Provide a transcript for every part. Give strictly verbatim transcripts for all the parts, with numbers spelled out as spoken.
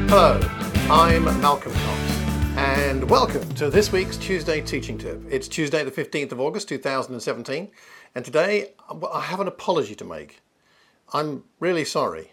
Hello, I'm Malcolm Cox, and welcome to this week's Tuesday Teaching Tip. It's Tuesday the fifteenth of August two thousand seventeen, and today I have an apology to make. I'm really sorry.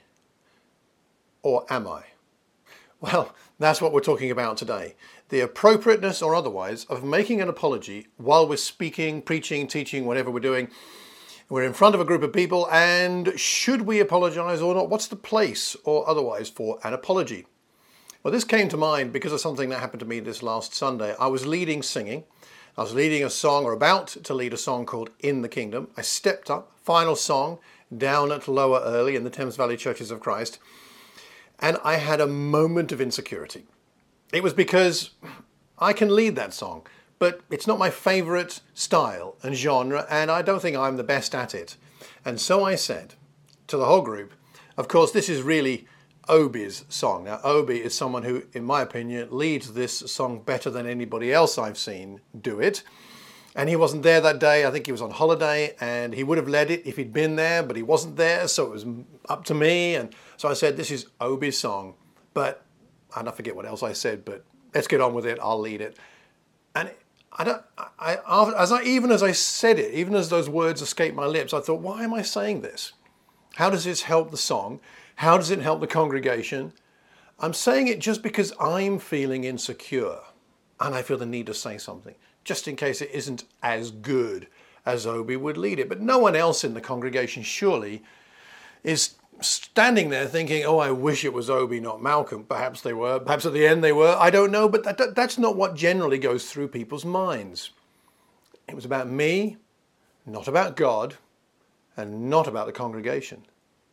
Or am I? Well, that's what we're talking about today. The appropriateness or otherwise of making an apology while we're speaking, preaching, teaching, whatever we're doing. We're in front of a group of people, and should we apologize or not? What's the place or otherwise for an apology? Well, this came to mind because of something that happened to me this last Sunday. I was leading singing. I was leading a song, or about to lead a song called In the Kingdom. I stepped up, final song, down at Lower Early in the Thames Valley Churches of Christ. And I had a moment of insecurity. It was because I can lead that song, but it's not my favourite style and genre, and I don't think I'm the best at it. And so I said to the whole group, of course, this is really Obi's song. Now, Obi is someone who, in my opinion, leads this song better than anybody else I've seen do it. And he wasn't there that day. I think he was on holiday, and he would have led it if he'd been there, but he wasn't there, so it was up to me. And so I said, this is Obi's song, but, and I forget what else I said, but let's get on with it. I'll lead it. And I don't, I, I, as I, even as I said it, even as those words escaped my lips, I thought, why am I saying this? How does this help the song? How does it help the congregation? I'm saying it just because I'm feeling insecure, and I feel the need to say something, just in case it isn't as good as Obi would lead it. But no one else in the congregation surely is standing there thinking, oh, I wish it was Obi, not Malcolm. Perhaps they were, perhaps at the end they were, I don't know, but that, that's not what generally goes through people's minds. It was about me, not about God, and not about the congregation.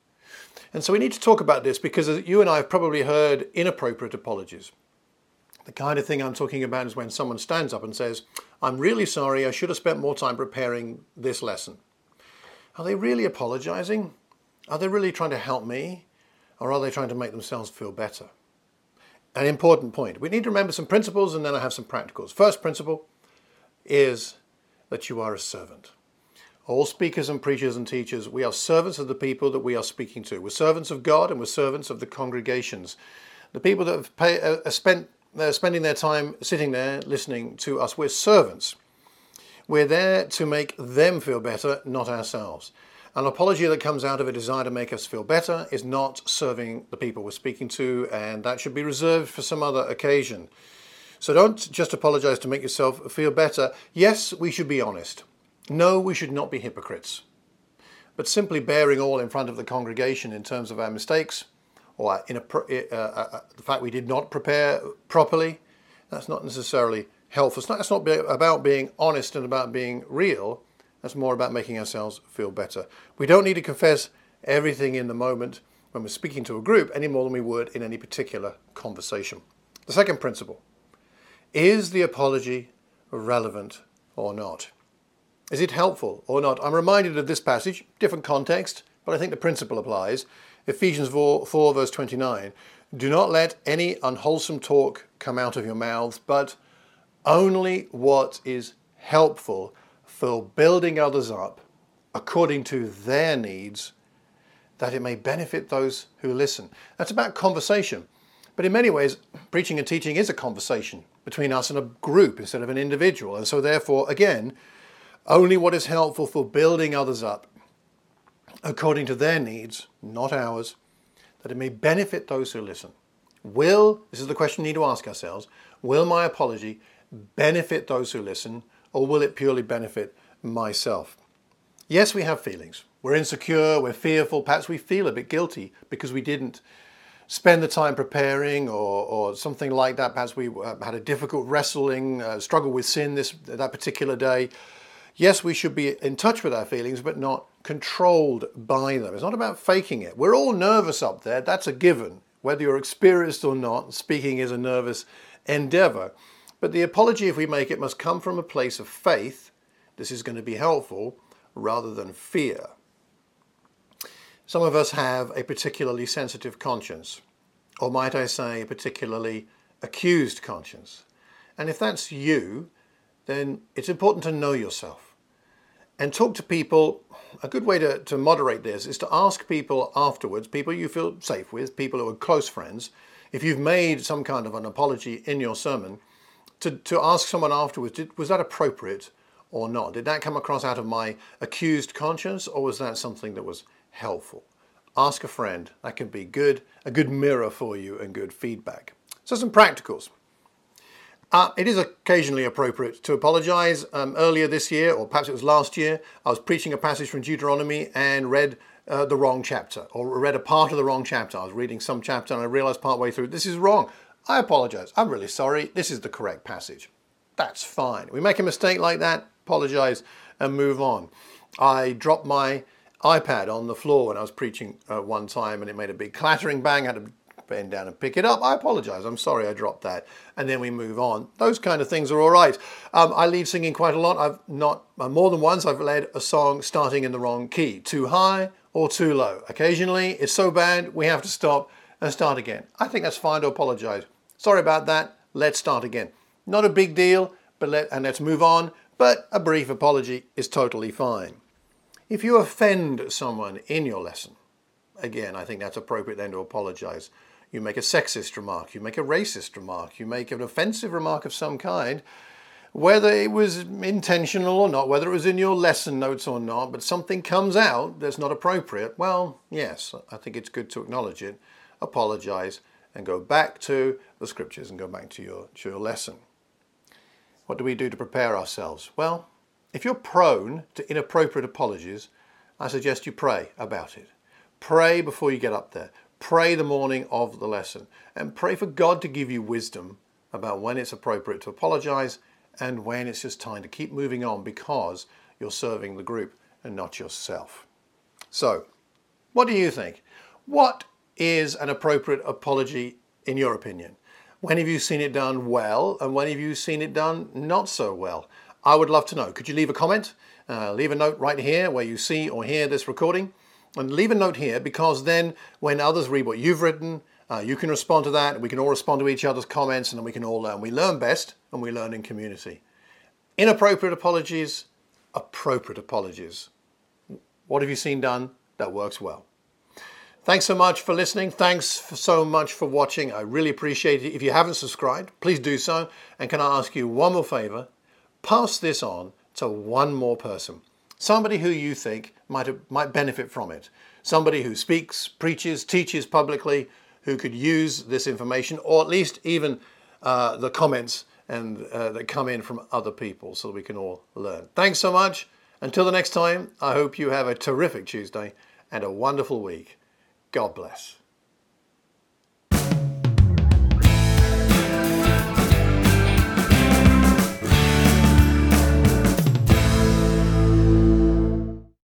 And so we need to talk about this because you and I have probably heard inappropriate apologies. The kind of thing I'm talking about is when someone stands up and says, I'm really sorry, I should have spent more time preparing this lesson. Are they really apologizing? Are they really trying to help me? Or are they trying to make themselves feel better? An important point. We need to remember some principles, and then I have some practicals. First principle is that you are a servant. All speakers and preachers and teachers, we are servants of the people that we are speaking to. We're servants of God, and we're servants of the congregations. The people that have pay, uh, spent, they're spending their time sitting there listening to us, we're servants. We're there to make them feel better, not ourselves. An apology that comes out of a desire to make us feel better is not serving the people we're speaking to, and that should be reserved for some other occasion. So don't just apologize to make yourself feel better. Yes, we should be honest. No, we should not be hypocrites. But simply bearing all in front of the congregation in terms of our mistakes, or in a, uh, uh, the fact we did not prepare properly, that's not necessarily helpful. It's not, it's not be about being honest and about being real. That's more about making ourselves feel better. We don't need to confess everything in the moment when we're speaking to a group any more than we would in any particular conversation. The second principle, is the apology relevant or not? Is it helpful or not? I'm reminded of this passage, different context, but I think the principle applies. Ephesians four, four verse twenty-nine. Do not let any unwholesome talk come out of your mouths, but only what is helpful for building others up according to their needs, that it may benefit those who listen. That's about conversation. But in many ways, preaching and teaching is a conversation between us and a group instead of an individual. And so therefore, again, only what is helpful for building others up according to their needs, not ours, that it may benefit those who listen. Will, this is the question we need to ask ourselves, will my apology benefit those who listen, or will it purely benefit myself? Yes, we have feelings. We're insecure, we're fearful, perhaps we feel a bit guilty because we didn't spend the time preparing or, or something like that. Perhaps we had a difficult wrestling, uh, struggle with sin this that particular day. Yes, we should be in touch with our feelings, but not controlled by them. It's not about faking it. We're all nervous up there. That's a given. Whether you're experienced or not, speaking is a nervous endeavor. But the apology, if we make it, must come from a place of faith. This is going to be helpful rather than fear. Some of us have a particularly sensitive conscience, or might I say, a particularly accused conscience. And if that's you, then it's important to know yourself and talk to people. A good way to, to moderate this is to ask people afterwards, people you feel safe with, people who are close friends, if you've made some kind of an apology in your sermon, to, to ask someone afterwards, did, was that appropriate or not? Did that come across out of my accused conscience, or was that something that was helpful? Ask a friend. That can be good, a good mirror for you and good feedback. So some practicals. Uh, it is occasionally appropriate to apologize. Um, earlier this year, or perhaps it was last year, I was preaching a passage from Deuteronomy and read uh, the wrong chapter, or read a part of the wrong chapter. I was reading some chapter and I realized partway through, this is wrong. I apologize. I'm really sorry. This is the correct passage. That's fine. We make a mistake like that, apologize and move on. I dropped my iPad on the floor when I was preaching uh, one time and it made a big clattering bang. I had to bend down and pick it up. I apologize. I'm sorry I dropped that. And then we move on. Those kind of things are all right. Um, I lead singing quite a lot. I've not, uh, more than once, I've led a song starting in the wrong key, too high or too low. Occasionally, it's so bad, we have to stop and start again. I think that's fine to apologize. Sorry about that. Let's start again. Not a big deal, but let, and let's move on. But a brief apology is totally fine. If you offend someone in your lesson, again, I think that's appropriate then to apologize. You make a sexist remark, you make a racist remark, you make an offensive remark of some kind, whether it was intentional or not, whether it was in your lesson notes or not, but something comes out that's not appropriate, well, yes, I think it's good to acknowledge it, apologize, and go back to the scriptures and go back to your, to your lesson. What do we do to prepare ourselves? Well, if you're prone to inappropriate apologies, I suggest you pray about it. Pray before you get up there. Pray the morning of the lesson and pray for God to give you wisdom about when it's appropriate to apologize and when it's just time to keep moving on because you're serving the group and not yourself. So, what do you think? What is an appropriate apology in your opinion? When have you seen it done well and when have you seen it done not so well? I would love to know. Could you leave a comment? Uh, leave a note right here where you see or hear this recording. And leave a note here because then when others read what you've written, uh, you can respond to that. We can all respond to each other's comments and then we can all learn. We learn best and we learn in community. Inappropriate apologies, appropriate apologies. What have you seen done that works well? Thanks so much for listening. Thanks for so much for watching. I really appreciate it. If you haven't subscribed, please do so. And can I ask you one more favor? Pass this on to one more person. Somebody who you think might have, might benefit from it. Somebody who speaks, preaches, teaches publicly, who could use this information, or at least even uh, the comments and uh, that come in from other people so that we can all learn. Thanks so much. Until the next time, I hope you have a terrific Tuesday and a wonderful week. God bless.